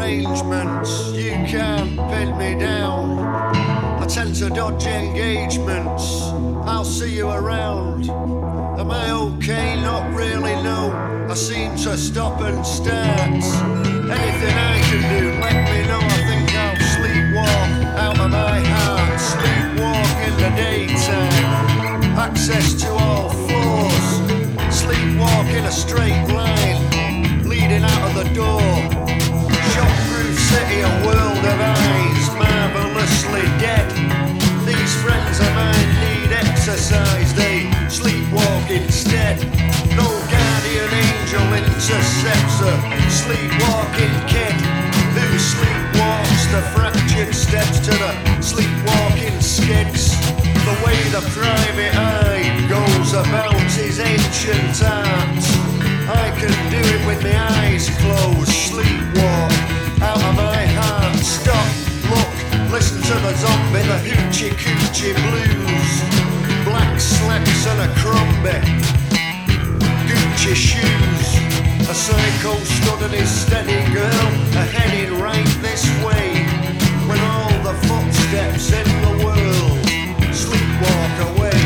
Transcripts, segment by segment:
arrangements, you can't pin me down. I tend to dodge engagements, I'll see you around. Am I okay? Not really, no. I seem to stop and start. Anything I can do, let me know. I think I'll sleepwalk out of my heart. Sleepwalk in the daytime, access to all floors. Sleepwalk in a straight line, leading out of the door. Shockproof city, a world of eyes, marvelously dead. These friends of mine need exercise, they sleepwalk instead. No guardian angel intercepts a sleepwalking kid who sleepwalks the fractured steps to the sleepwalking skids. The way the private eye goes about his ancient art, I can do it with my eyes closed. Sleepwalk out of my heart. Stop, look, listen to the zombie, the hoochie coochie blues. Black slacks and a crombie, Gucci shoes. A psycho stood his steady girl, a heading right this way. When all the footsteps in the world sleepwalk away.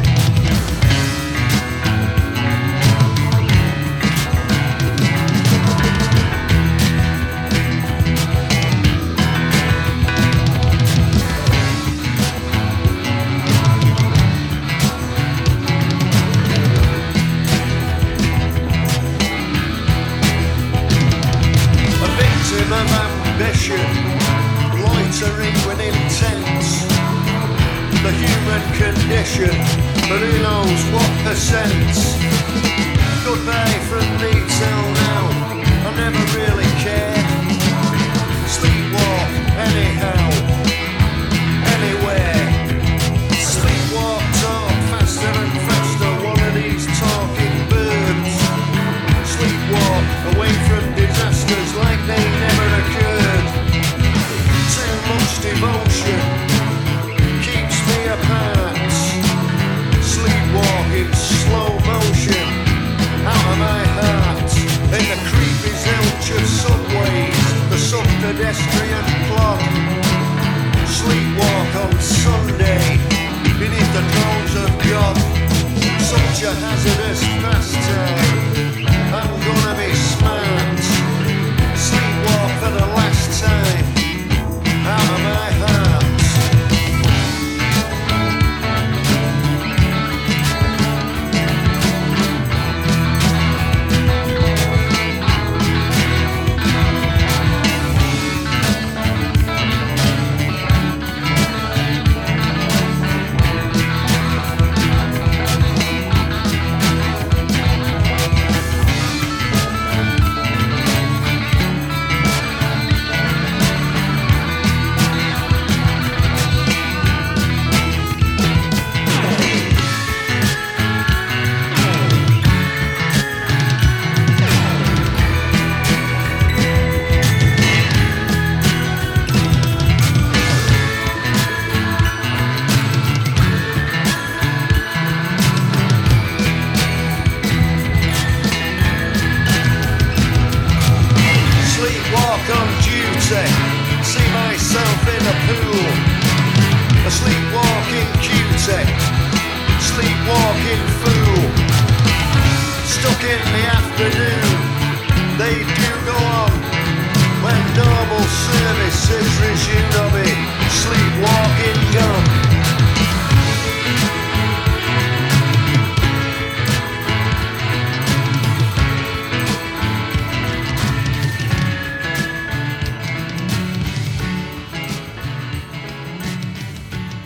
Of ambition, loitering with intent, the human condition, but who knows what percent. Goodbye from me till now, I never really cared. Sleepwalk anyhow, anywhere. Sleepwalk, talk faster and faster, one of these talking birds. Sleepwalk away from disasters like they never occurred. Too much devotion keeps me apart. Sleepwalk in slow motion out of my heart. In the creepy zilch of subways, the sub-pedestrian plot. Sleepwalk on Sunday beneath the thrones of God. Such a hazardous pastime, I'm gonna be smart. Sleepwalk for the last time, out of my heart. See myself in a pool, a sleepwalking cutie, sleepwalking fool. Stuck in the afternoon, they do